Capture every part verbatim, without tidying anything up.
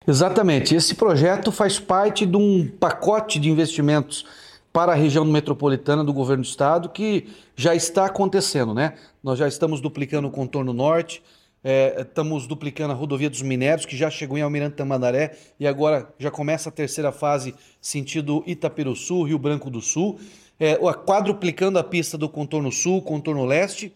Exatamente. Esse projeto faz parte de um pacote de investimentos para a região metropolitana do governo do estado que já está acontecendo, né? Nós já estamos duplicando o contorno norte, eh, estamos duplicando a rodovia dos Minérios, que já chegou em Almirante Tamandaré e agora já começa a terceira fase sentido Itaperuçu, Rio Branco do Sul, eh, quadruplicando a pista do contorno sul, contorno leste.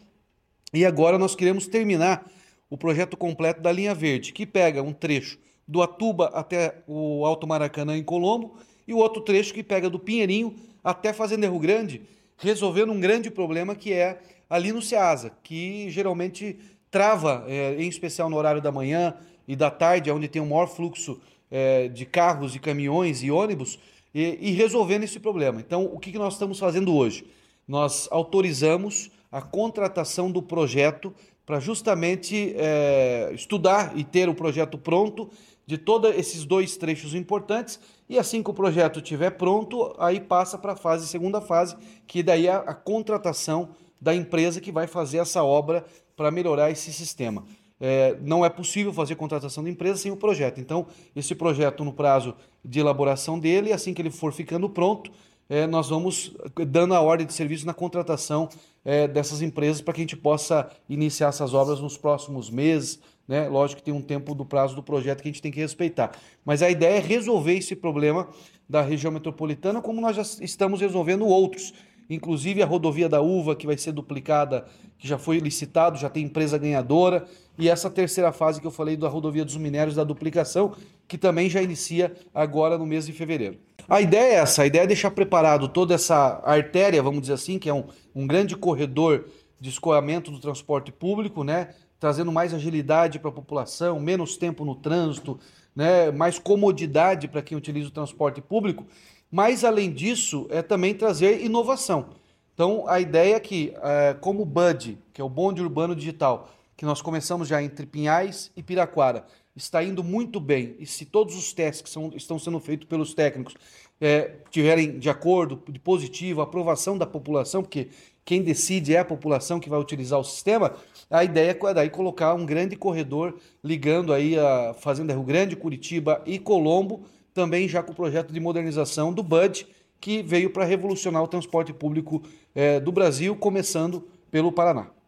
E agora nós queremos terminar o projeto completo da linha verde, que pega um trecho do Atuba até o Alto Maracanã em Colombo e o outro trecho que pega do Pinheirinho até Fazenda Rio Grande, resolvendo um grande problema que é ali no Ceasa, que geralmente trava, é, em especial no horário da manhã e da tarde, onde tem o maior fluxo é, de carros e caminhões e ônibus, e, e resolvendo esse problema. Então, o que que nós estamos fazendo hoje? Nós autorizamos a contratação do projeto para justamente é, estudar e ter o projeto pronto de todos esses dois trechos importantes. E assim que o projeto estiver pronto, aí passa para a fase, segunda fase, que daí é a, a contratação da empresa que vai fazer essa obra para melhorar esse sistema. É, não é possível fazer contratação de empresa sem o projeto. Então, esse projeto, no prazo de elaboração dele, assim que ele for ficando pronto, é, nós vamos dando a ordem de serviço na contratação é, dessas empresas para que a gente possa iniciar essas obras nos próximos meses, né? Lógico que tem um tempo do prazo do projeto que a gente tem que respeitar. Mas a ideia é resolver esse problema da região metropolitana, como nós já estamos resolvendo outros. Inclusive a rodovia da Uva, que vai ser duplicada, que já foi licitado, já tem empresa ganhadora, e essa terceira fase que eu falei da rodovia dos Minérios, da duplicação, que também já inicia agora no mês de fevereiro. A ideia é essa, a ideia é deixar preparado toda essa artéria, vamos dizer assim, que é um, um grande corredor de escoamento do transporte público, né? Trazendo mais agilidade para a população, menos tempo no trânsito, né? Mais comodidade para quem utiliza o transporte público. Mas, além disso, é também trazer inovação. Então, a ideia é que, é, como o B U D, que é o Bonde Urbano Digital, que nós começamos já entre Pinhais e Piraquara, está indo muito bem, e se todos os testes que são, estão sendo feitos pelos técnicos é, tiverem de acordo, de positivo, aprovação da população, porque quem decide é a população que vai utilizar o sistema, a ideia é daí colocar um grande corredor ligando aí a Fazenda Rio Grande, Curitiba e Colombo, também já com o projeto de modernização do B U D, que veio para revolucionar o transporte público é, do Brasil, começando pelo Paraná.